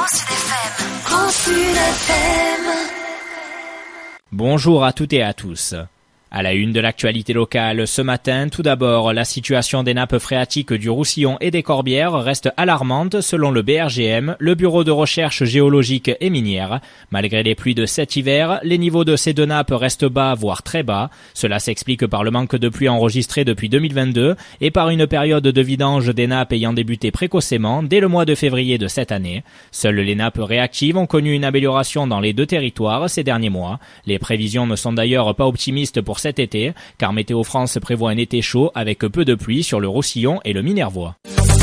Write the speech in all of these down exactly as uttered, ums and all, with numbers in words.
Grand Sud F M. Grand Sud F M. Bonjour à toutes et à tous. À la une de l'actualité locale ce matin, tout d'abord, la situation des nappes phréatiques du Roussillon et des Corbières reste alarmante selon le B R G M, le Bureau de recherche géologique et minière. Malgré les pluies de cet hiver, les niveaux de ces deux nappes restent bas, voire très bas. Cela s'explique par le manque de pluie enregistré depuis deux mille vingt-deux et par une période de vidange des nappes ayant débuté précocement dès le mois de février de cette année. Seules les nappes réactives ont connu une amélioration dans les deux territoires ces derniers mois. Les prévisions ne sont d'ailleurs pas optimistes pour cet été, car Météo France prévoit un été chaud avec peu de pluie sur le Roussillon et le Minervois.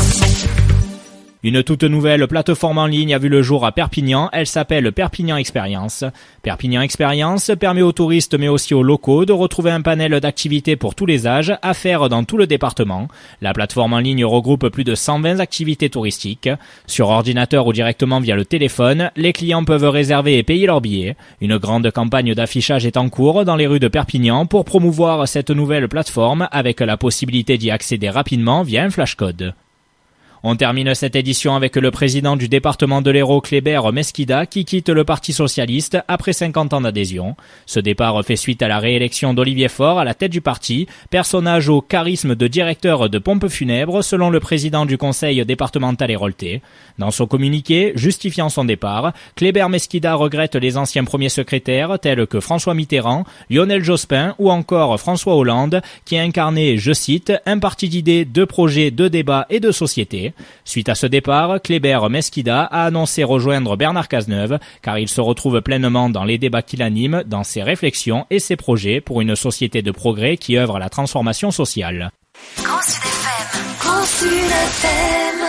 Une toute nouvelle plateforme en ligne a vu le jour à Perpignan, elle s'appelle Perpignan Expérience. Perpignan Expérience permet aux touristes mais aussi aux locaux de retrouver un panel d'activités pour tous les âges à faire dans tout le département. La plateforme en ligne regroupe plus de cent vingt activités touristiques. Sur ordinateur ou directement via le téléphone, les clients peuvent réserver et payer leurs billets. Une grande campagne d'affichage est en cours dans les rues de Perpignan pour promouvoir cette nouvelle plateforme avec la possibilité d'y accéder rapidement via un flashcode. On termine cette édition avec le président du département de l'Hérault, Kléber Mesquida, qui quitte le Parti socialiste après cinquante ans d'adhésion. Ce départ fait suite à la réélection d'Olivier Faure à la tête du parti, personnage au charisme de directeur de pompes funèbres selon le président du conseil départemental héroltais. Dans son communiqué justifiant son départ, Kléber Mesquida regrette les anciens premiers secrétaires tels que François Mitterrand, Lionel Jospin ou encore François Hollande, qui incarnaient, je cite, un parti d'idées, de projets, de débats et de société. Suite à ce départ, Kléber Mesquida a annoncé rejoindre Bernard Cazeneuve car il se retrouve pleinement dans les débats qu'il anime, dans ses réflexions et ses projets pour une société de progrès qui œuvre à la transformation sociale. Grand Sud F M. Grand Sud F M.